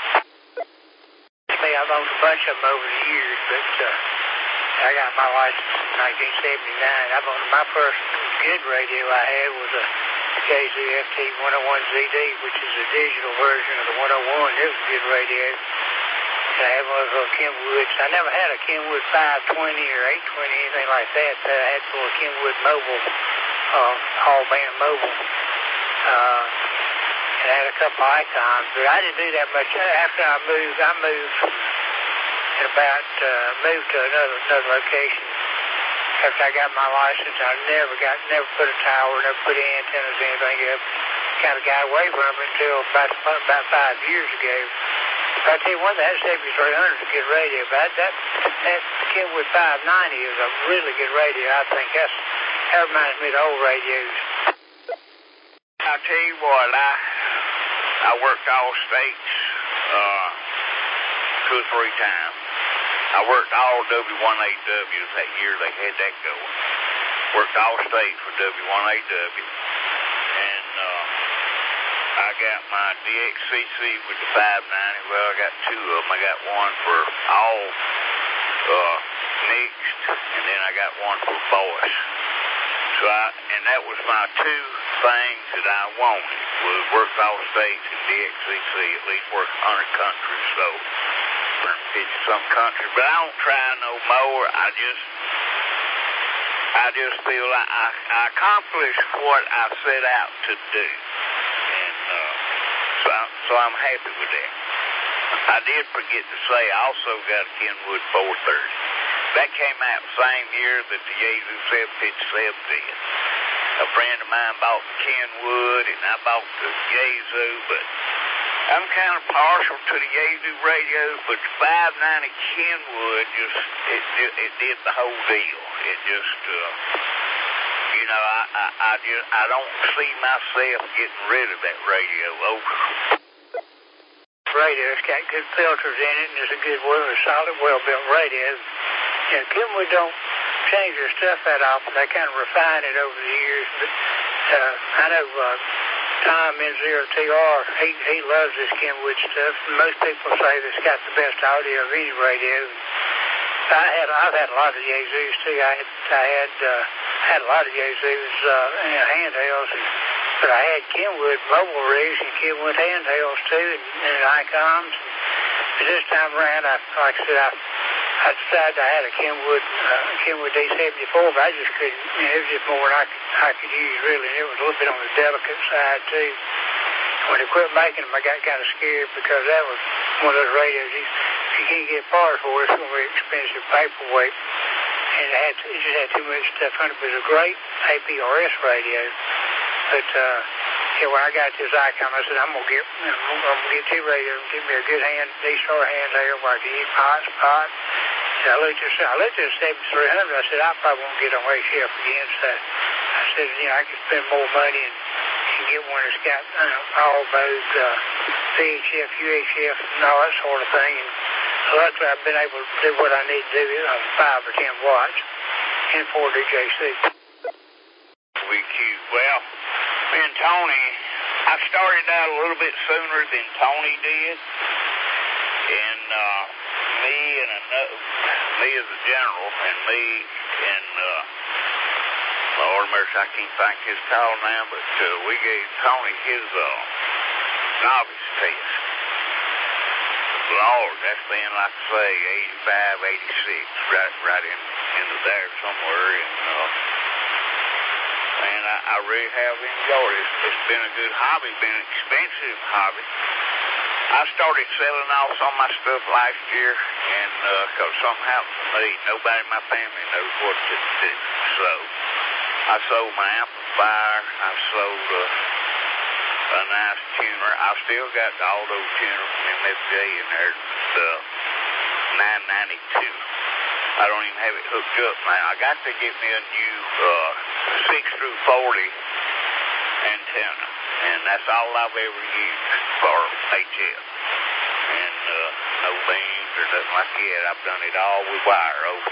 Me, I've owned a bunch of them over the years, but uh, I got my license in nineteen seventy-nine. I've owned my first good radio I had was a Yaesu F T one oh one Z D, which is a digital version of the one oh one. It was a good radio. I had one of those Kenwoods. I never had a Kenwood five twenty or eight twenty, anything like that. I had for a Kenwood mobile. Uh, all band mobile, uh, and I had a couple icons, but I didn't do that much. After I moved, I moved and about uh, moved to another another location. After I got my license, I never got, never put a tower, never put any antennas, anything up. Kind of got away from it until about about five years ago. But I tell you one, that seventy-three hundred is a good radio, but that that Kenwood five ninety is a really good radio. I think that's. That reminds me of the old radios. I tell you what, I I worked all states uh, two or three times. I worked all W one A Ws that year they had that going. Worked all states for W one A W. And uh, I got my D X C C with the five ninety. Well, I got two of them. I got one for all uh, mixed, and then I got one for voice. So I, and that was my two things that I wanted, was work all states and D X C C, at least work one hundred countries, so fifty some countries. But I don't try no more. I just, I just feel like I, I accomplished what I set out to do. And uh, so, I'm, so I'm happy with that. I did forget to say I also got a Kenwood four thirty. That came out the same year that the Yazoo seven fifty-seven did. A friend of mine bought the Kenwood, and I bought the Yazoo, but I'm kind of partial to the Yazoo radios, but the five ninety Kenwood just, it, it, it did the whole deal. It just, uh, you know, I, I, I just, I don't see myself getting rid of that radio. Over. Radio, it's got good filters in it, and it's a good, well, solid, well-built radio. You know, Kenwood don't change their stuff that often. They kind of refine it over the years. But uh, I know uh, Tom N zero T R, he, he loves this Kenwood stuff. And most people say that it's got the best audio of any radio. I had, I've had a lot of Yazoos too. I had, I had, uh, had a lot of Yazoos, uh, you know, handhelds, and, but I had Kenwood mobile rigs and Kenwood handhelds too, and, and Icoms. But this time around, I, like I said, I, I decided I had a Kenwood, uh, Kenwood D seventy-four, but I just couldn't, you know, it was just more than I could, I could use really, and it was a little bit on the delicate side too. When they quit making them, I got kind of scared because that was one of those radios you, you can't get parts for. It's a very expensive paperweight, and it had to, it just had too much stuff on it. But it was a great A P R S radio. But uh, yeah, when I got this Icom, I said I'm gonna get, I'm gonna get two radios, give me a good hand, D-Star handheld where I can use pot, spot. And I looked at, I looked at seventy-three hundred. I said I probably won't get on H F again. So I said, you know, I could spend more money and, and get one that's got uh, all modes, uh, V H F, U H F, and all that sort of thing. And luckily, I've been able to do what I need to do on five or ten watts and four D J C. We cute. Well, me and Tony, I started out a little bit sooner than Tony did, and uh, me and another, me as a general, and me and uh, Lord mercy, I can't think his call now, but uh, we gave Tony his uh, novice test. Lord, that's been, like I say, eighty-five, eighty-six, right, right in, in there somewhere, and uh, and I, I really have enjoyed it. It's, it's been a good hobby, been an expensive hobby. I started selling off some of my stuff last year, and because uh, something happened to me, nobody in my family knows what to do. So I sold my amplifier. I sold uh, a nice tuner. I've still got the auto tuner from M F J in there, the nine ninety-two. I don't even have it hooked up now. I got to get me a new uh, six through forty antenna, and that's all I've ever used for H F. And uh, no beams or nothing like that. I've done it all with wire over.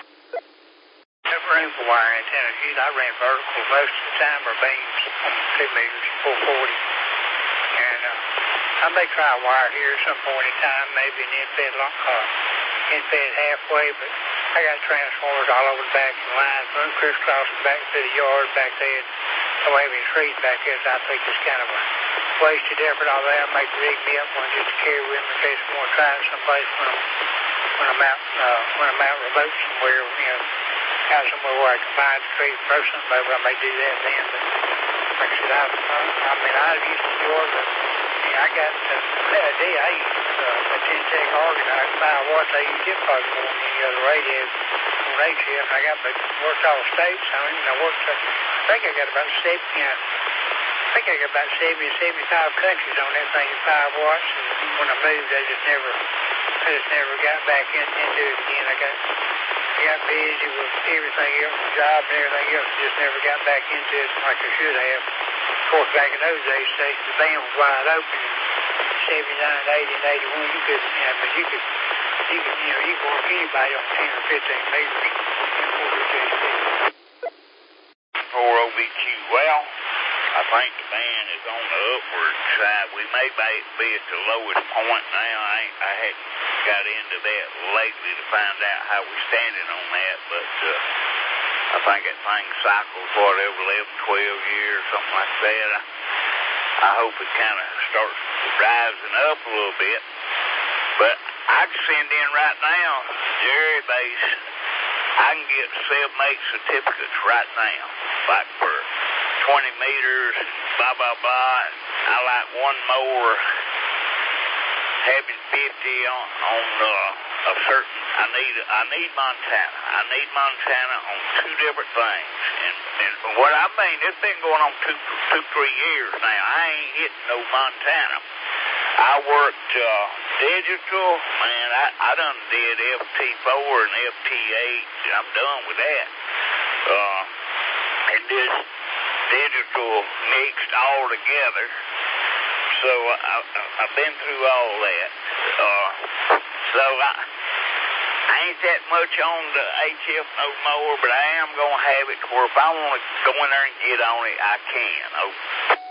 Never room for wire antennas. Usually I ran vertical most of the time, or beams on two meters, four forty. And uh, I may try a wire here at some point in time, maybe an infed, uh, infed halfway, but I got transformers all over the back of the line, run crisscrossing back to the yard back there. Don't have any trees back there, so I think it's kind of a wasted effort all there. I might rig me up one just to carry with me in case I want to try it someplace when I'm, when I'm out, uh, when I'm out remote somewhere, you know, out somewhere where I can find the trees and throw something over. I may do that then, but like I said, I, I mean, I used to Georgia. I got uh, that day I used uh, a ten tech organized five watts. I used it probably more than any other radio on H F. I got but worked all the states. I mean, I worked. Uh, I think I got about seventy. You know, I think I got about seventy, seventy-five countries on that thing at five watts. And when I moved, I just never, I just never got back in, into it again. I got, I got busy with everything else, the job and everything else. Just never got back into it like I should have. Of course, back in those days, the band was wide open. seventy-nine, eighty, and eighty-one, you could, you know, but you could, you could, you know, you could work anybody on ten or fifteen meters. For O V Q, well, I think the band is on the upward side. We may be at the lowest point now. I ain't, I hadn't got into that lately to find out how we're standing on that, but uh, I think that thing cycles, whatever, eleven, twelve years, something like that. I, I hope it kind of starts rising up a little bit. But I'd send in right now Jerry Base I can get seven, eight certificates right now, like for twenty meters, blah, blah, blah. I like one more having fifty on, on uh, a certain, I need I need Montana. I need Montana on two different things. And, and what I mean, it's been going on two, two, three years now. I ain't hitting no Montana. I worked uh, digital, man. I, I done did F T four and F T eight. I'm done with that. Uh, and this digital mixed all together. So I, I, I've been through all that. Uh, so I, I ain't that much on the H F no more, but I am going to have it to where if I want to go in there and get on it, I can. Okay.